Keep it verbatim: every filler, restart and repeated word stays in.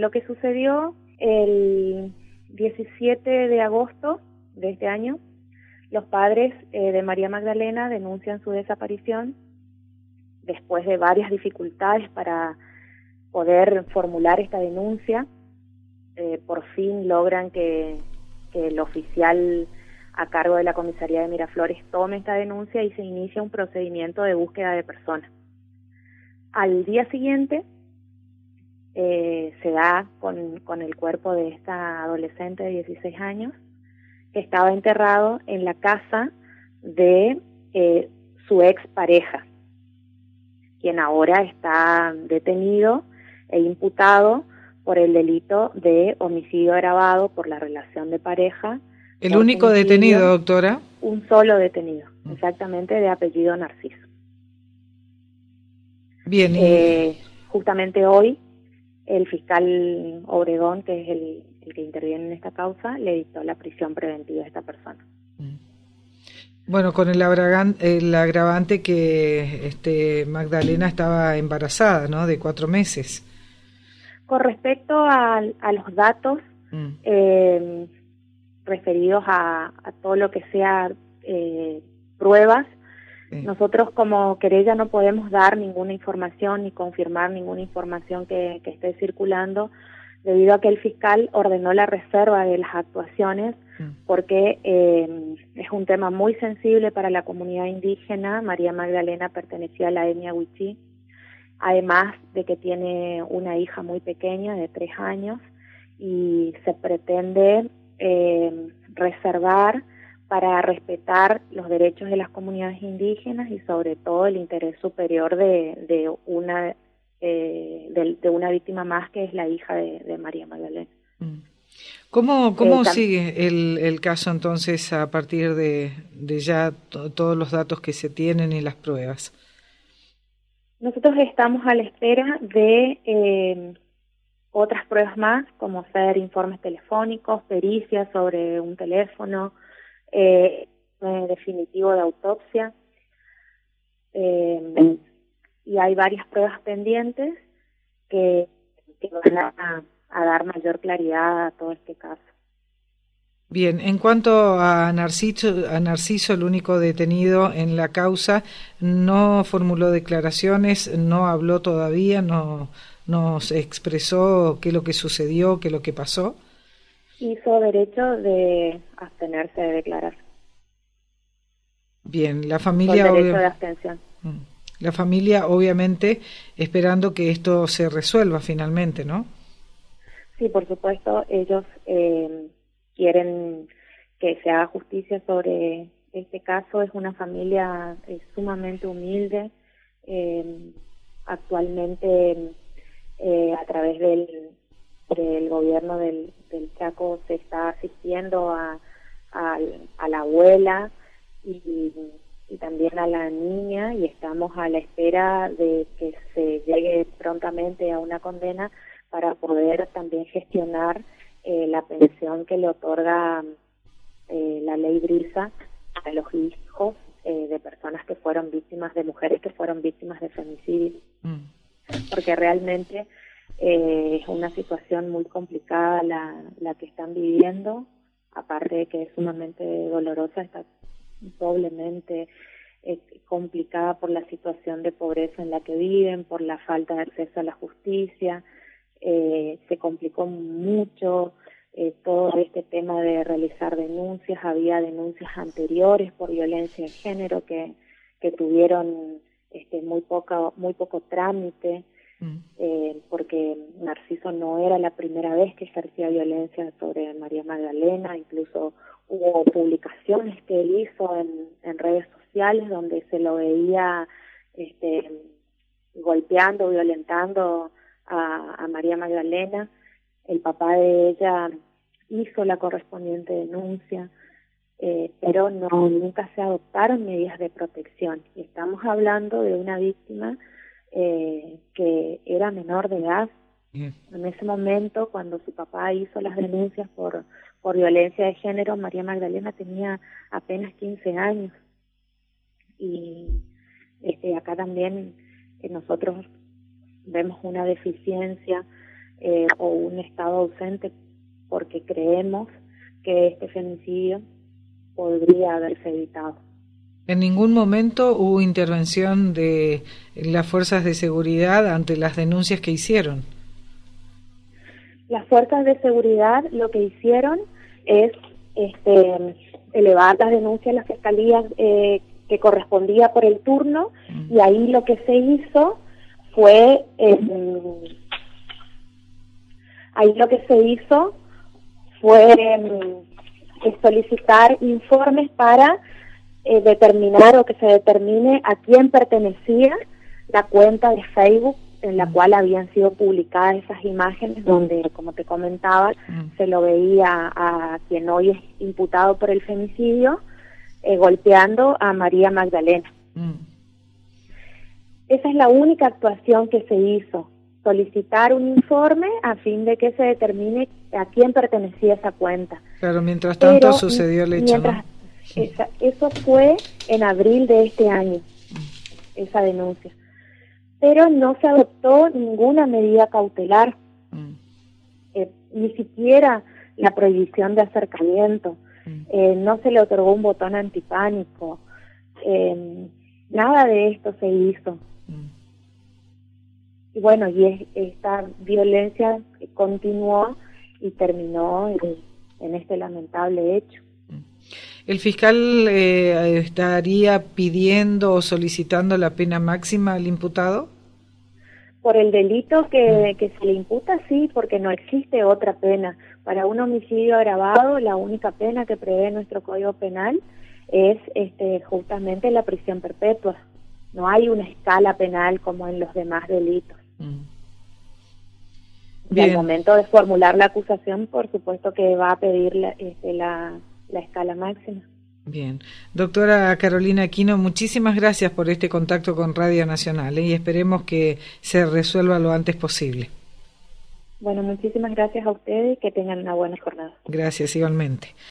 lo que sucedió el diecisiete de agosto de este año, los padres eh, de María Magdalena denuncian su desaparición después de varias dificultades para poder formular esta denuncia. Eh, por fin logran que, que el oficial a cargo de la comisaría de Miraflores tome esta denuncia y se inicia un procedimiento de búsqueda de personas. Al día siguiente eh, se da con, con el cuerpo de esta adolescente de dieciséis años que estaba enterrado en la casa de eh, su ex pareja, quien ahora está detenido e imputado por el delito de homicidio agravado por la relación de pareja. ¿El único detenido, doctora? Un solo detenido, exactamente, de apellido Narciso. Bien. Y... Eh, justamente hoy, el fiscal Obregón, que es el, el que interviene en esta causa, le dictó la prisión preventiva a esta persona. Bueno, con el, abragan, el agravante que este Magdalena estaba embarazada, ¿no?, de cuatro meses. Con respecto a, a los datos mm. eh, referidos a, a todo lo que sea eh, pruebas, sí. Nosotros como querella no podemos dar ninguna información ni confirmar ninguna información que, que esté circulando, debido a que el fiscal ordenó la reserva de las actuaciones, mm. porque eh, es un tema muy sensible para la comunidad indígena. María Magdalena pertenecía a la etnia Wichí, además de que tiene una hija muy pequeña de tres años y se pretende eh, reservar para respetar los derechos de las comunidades indígenas y sobre todo el interés superior de, de una eh, de, de una víctima más, que es la hija de, de María Magdalena. ¿Cómo, cómo eh, sigue el, el caso entonces a partir de, de ya to, todos los datos que se tienen y las pruebas? Nosotros estamos a la espera de eh, otras pruebas más, como ser informes telefónicos, pericias sobre un teléfono, eh, eh, definitivo de autopsia, eh, y hay varias pruebas pendientes que, que van a, a dar mayor claridad a todo este caso. Bien, en cuanto a Narciso, a Narciso, el único detenido en la causa, no formuló declaraciones, no habló todavía, no nos expresó qué es lo que sucedió, qué es lo que pasó. Hizo derecho de abstenerse de declarar. Bien, la familia... Con derecho de abstención. La familia, obviamente, esperando que esto se resuelva finalmente, ¿no? Sí, por supuesto, ellos... Eh, quieren que se haga justicia sobre este caso. Es una familia eh, sumamente humilde. Eh, actualmente, eh, a través del, del gobierno del, del Chaco, se está asistiendo a, a, a la abuela y, y también a la niña, y estamos a la espera de que se llegue prontamente a una condena para poder también gestionar Eh, la pensión que le otorga eh, la ley Brisa a los hijos eh, de personas que fueron víctimas, de mujeres que fueron víctimas de femicidio, mm. porque realmente eh, es una situación muy complicada la, la que están viviendo, aparte de que es sumamente dolorosa, está doblemente eh, complicada por la situación de pobreza en la que viven, por la falta de acceso a la justicia. Eh, se complicó mucho eh, todo este tema de realizar denuncias. Había denuncias anteriores por violencia de género que, que tuvieron este, muy poca, muy poco trámite, mm. eh, porque Narciso no era la primera vez que ejercía violencia sobre María Magdalena. Incluso hubo publicaciones que él hizo en, en redes sociales donde se lo veía este, golpeando, violentando A, a María Magdalena. El papá de ella hizo la correspondiente denuncia, eh, pero no nunca se adoptaron medidas de protección. Y estamos hablando de una víctima eh, que era menor de edad. Bien. En ese momento, cuando su papá hizo las denuncias por, por violencia de género, María Magdalena tenía apenas quince años. Y este, acá también eh, nosotros vemos una deficiencia eh, o un estado ausente, porque creemos que este femicidio podría haberse evitado. ¿En ningún momento hubo intervención de las fuerzas de seguridad ante las denuncias que hicieron? Las fuerzas de seguridad lo que hicieron es este, elevar las denuncias a la fiscalía eh, que correspondía por el turno, mm. y ahí lo que se hizo fue eh, ahí lo que se hizo fue eh, solicitar informes para eh, determinar o que se determine a quién pertenecía la cuenta de Facebook en la cual habían sido publicadas esas imágenes donde, como te comentaba, mm. se lo veía a quien hoy es imputado por el femicidio eh, golpeando a María Magdalena. Mm. Esa es la única actuación que se hizo, solicitar un informe a fin de que se determine a quién pertenecía esa cuenta. Claro, mientras tanto Pero, sucedió el hecho, mientras, ¿no? Esa, eso fue en abril de este año, esa denuncia. Pero no se adoptó ninguna medida cautelar, mm. eh, ni siquiera la prohibición de acercamiento, mm. eh, no se le otorgó un botón antipánico, eh, nada de esto se hizo. Mm. Y bueno, y es, esta violencia continuó y terminó en, en este lamentable hecho. ¿El fiscal eh, estaría pidiendo o solicitando la pena máxima al imputado? Por el delito que, que se le imputa, sí, porque no existe otra pena. Para un homicidio agravado, la única pena que prevé nuestro Código Penal es este, justamente la prisión perpetua. No hay una escala penal como en los demás delitos. Mm. Y al momento de formular la acusación, por supuesto que va a pedir la, este, la, la escala máxima. Bien. Doctora Carolina Aquino, muchísimas gracias por este contacto con Radio Nacional, ¿eh? Y esperemos que se resuelva lo antes posible. Bueno, muchísimas gracias a ustedes y que tengan una buena jornada. Gracias, igualmente.